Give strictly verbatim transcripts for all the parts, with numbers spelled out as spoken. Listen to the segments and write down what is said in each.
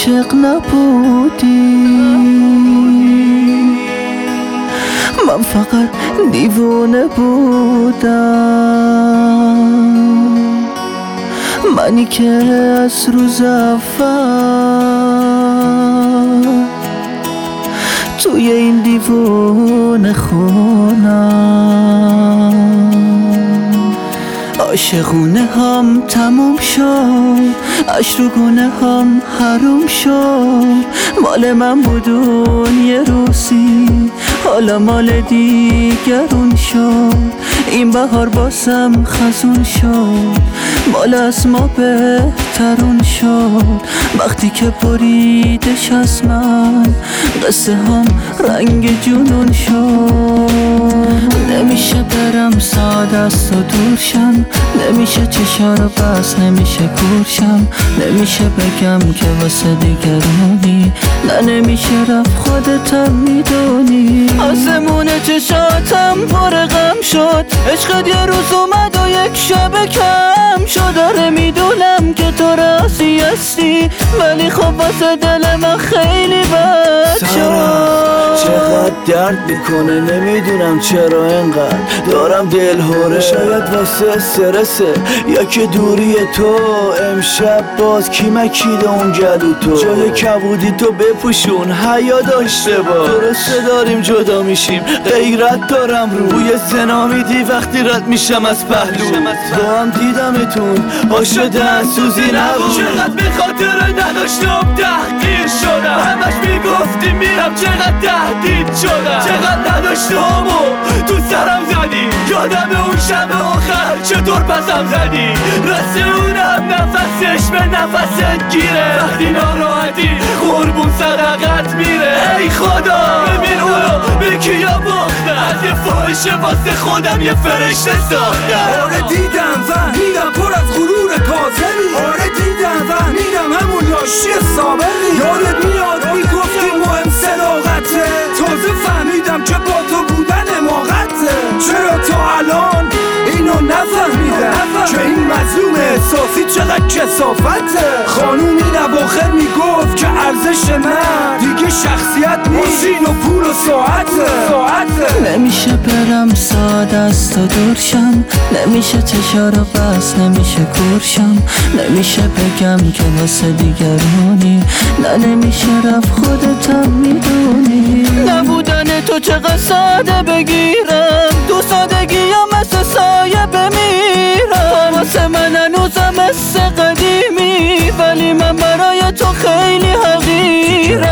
عاشق نبودی، من فقط دیوونه بودم، منی که از روز اول توی این دیوونه خونم. عاشقونه هم تموم شد، اش رو گونه هم حروم شد، مال من بود اون یه روزی، حالا مال دیگرون شد. این بهار باسم خزون شد، مال از ما بهترون شد. وقتی که بریدش از من، قصه هم رنگ جنون شد. نمیشه برم ساده است و دورشم، نمیشه چشا رو بس، نمیشه کورشم، نمیشه بگم که واسه دیگرونی، نه نمیشه رفت خودتم میدونی. آسمون چشاتم پر غم شد، عشقت یه روز اومد و یک شب کم شد. داره میدونم که تو راضی هستی، ولی خب واسه دل من خیلی بد شد. چقدر درد میکنه نمیدونم چرا انقدر دارم دل هوره، شاید واسه استرسه یا که دوری تو. امشب باز کی مکیده اون گلو تو، جای کبودی تو بپوشون حیا داشته باش. درسته داریم جدا میشیم، غیرت دارم روی سنا میدی وقتی رد میشم از پهلو. با هم دیدمتون عاشق سوزی نبود، چقدر به خاطر نداشتم تحقیر شدم، همش میگفتی میرم چقدر تهدید شدم، چقدر نداشتم و تو سرم زدی. یادم اون شب آخر چطور پسم زدی، رسه اونم نفسش به نفست گیره، وقتی ناراحتی قربون صدقت میره. ای خدا ببین اونو به کیا باختم، از یه فاحشه واسه خودم یه فرشته ساختم. آره دیدم فهمیدم پر از غرور کاذبی، آره دیدم فهمیدم همون لاشی سابقی. یادت میاد میگفتی مهم صداقته، تازه فهمیدم که با تو بودن حماقته. چرا تا الان اینو نفهمیدم که این مظلوم احساسی چقدر کثافته. خانوم این اواخر میگفت که ارزش من دیگه شخصیت نیست، این و پول و ساعته ساعته. نمیشه برم ساده است و دورشم، نمیشه چشا رو بس، نمیشه کورشم، نمیشه بگم که واسه دیگرونی، نه نمیشه رفت خودتم میدونی. نبودن تو چقدر ساده بگیرم، تو سادگی یا مثل سایه بمیرم. واسه من هنوزم مثل قدیمی، ولی من برای تو خیلی حقیرم.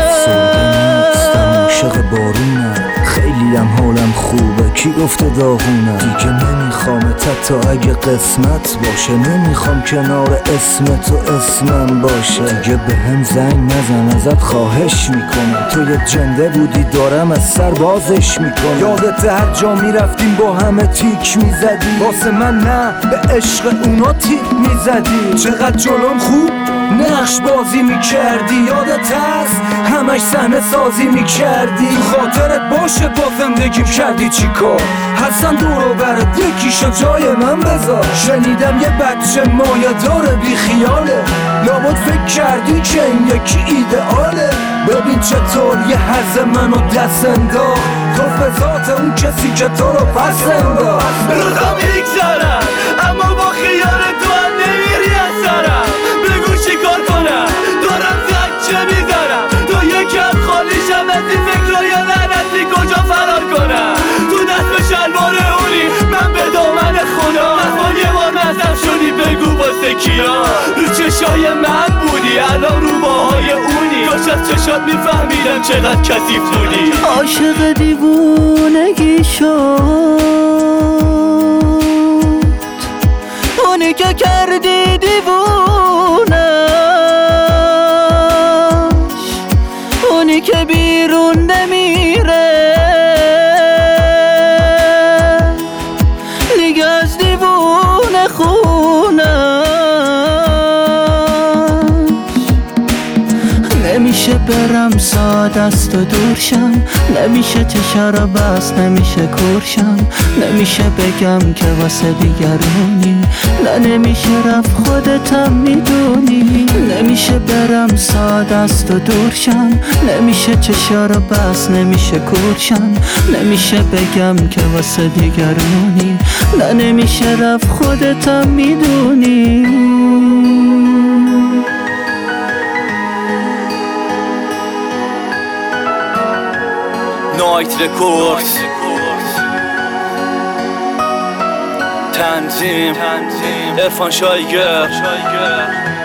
عاشق بارونم، خیلی هم حالم خوبه، کی گفته داغونم. دیگه نمیخوامت حتی اگه قسمت باشه، نمیخوام کنار اسم تو اسمم باشه. دیگه به هم زنگ نزن ازت خواهش میکنم، تو یه جنده بودی دارم از سر بازش میکنم. یادت هر جا میرفتیم با همه تیک میزدی، واسه من نه به عشق اونا تیک میزدی. چقدر جلوم خوب نقش بازی میکردی، یادت هست همش صحنه سازی میکردی. خاطرت باشه با زندگیم کردی چی کار، حسن دورو برد یکیشو جای من بذار. شنیدم یه بچه مایه داره بی خیاله، لابد فکر کردی که این یکی ایدئاله. ببین چطور یه هرز منو دست انداخت، تو به ذات اون کسی که تو رو پس انداخت. روزا میگذرم اما با خیال تو هم نمیری از سرم. بگو چی کار کنم دارم زجه میزنم، تو یکم خالیشم از این فکرهای لعنتی کجا فرار کنم. تو دست به شلوار اونی من به دامن خدا، اصلا یه بار نزم شدی بگو واسه کیا. رو چشای من بودی الان رو باهای اونی، کاش از چشات میفهمیدم چقدر کثیف بودی. عاشق دیوونگی شد، اونی که کردی دیوونش، اونی که بیرون نمیره دیگه از دیوونه خونش. نمیشه برم ساده است و دورشم، نمیشه چشا رو بس، نمیشه کورشم، نمیشه بگم که واسه دیگرونی، نه نمیشه رفت خودتم میدونی. نمیشه برم ساده است و دورشم، نمیشه چشا رو بس، نمیشه کورشم، نمیشه بگم که واسه دیگرونی، نه نمیشه رفت خودتم میدونی. نایت رکوردز تنظیم عرفان شایگر.